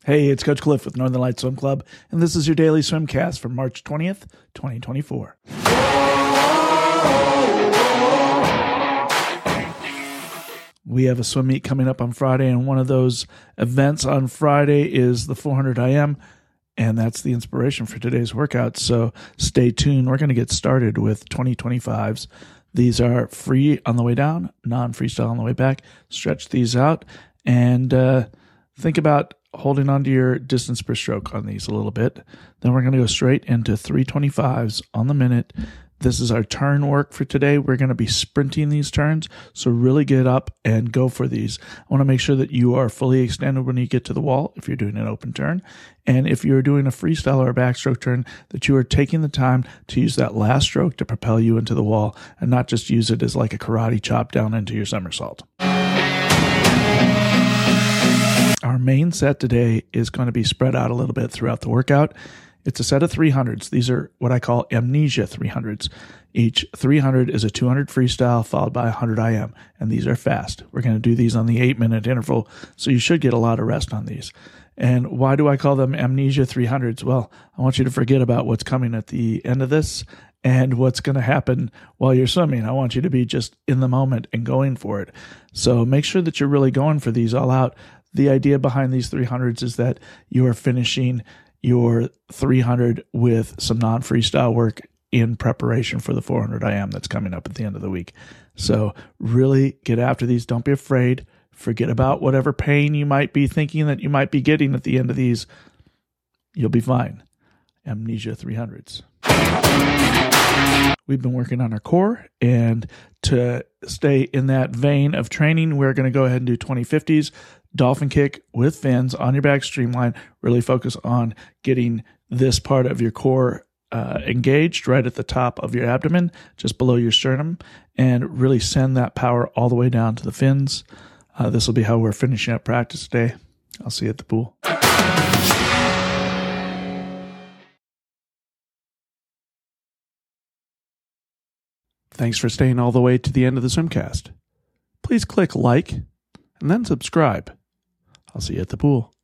Hey, it's Coach Cliff with Northern Lights Swim Club, and this is your daily swimcast for March 20th, 2024. We have a swim meet coming up on Friday, and one of those events on Friday is the 400 IM, and that's the inspiration for today's workout. So stay tuned. We're going to get started with 2025s. These are free on the way down, non-freestyle on the way back. Stretch these out, and think about holding on to your distance per stroke on these a little bit. Then we're going to go straight into 325s on the minute. This is our turn work for today. We're going to be sprinting these turns, so really get up and go for these. I want to make sure that you are fully extended when you get to the wall if you're doing an open turn. And if you're doing a freestyle or a backstroke turn, that you are taking the time to use that last stroke to propel you into the wall and not just use it as like a karate chop down into your somersault. Our main set today is going to be spread out a little bit throughout the workout. It's a set of 300s. These are what I call amnesia 300s. Each 300 is a 200 freestyle followed by 100 IM, and these are fast. We're going to do these on the 8-minute interval, so you should get a lot of rest on these. And why do I call them amnesia 300s? Well, I want you to forget about what's coming at the end of this and what's going to happen while you're swimming. I want you to be just in the moment and going for it. So make sure that you're really going for these all out. The idea behind these 300s is that you are finishing your 300 with some non-freestyle work in preparation for the 400 IM that's coming up at the end of the week. So really get after these. Don't be afraid. Forget about whatever pain you might be thinking that you might be getting at the end of these. You'll be fine. Amnesia 300s. We've been working on our core, and to stay in that vein of training, we're going to go ahead and do 2050s. Dolphin kick with fins on your back streamline. Really focus on getting this part of your core engaged right at the top of your abdomen, just below your sternum, and really send that power all the way down to the fins. This will be how we're finishing up practice today. I'll see you at the pool. Thanks for staying all the way to the end of the swimcast. Please click like and then subscribe. I'll see you at the pool.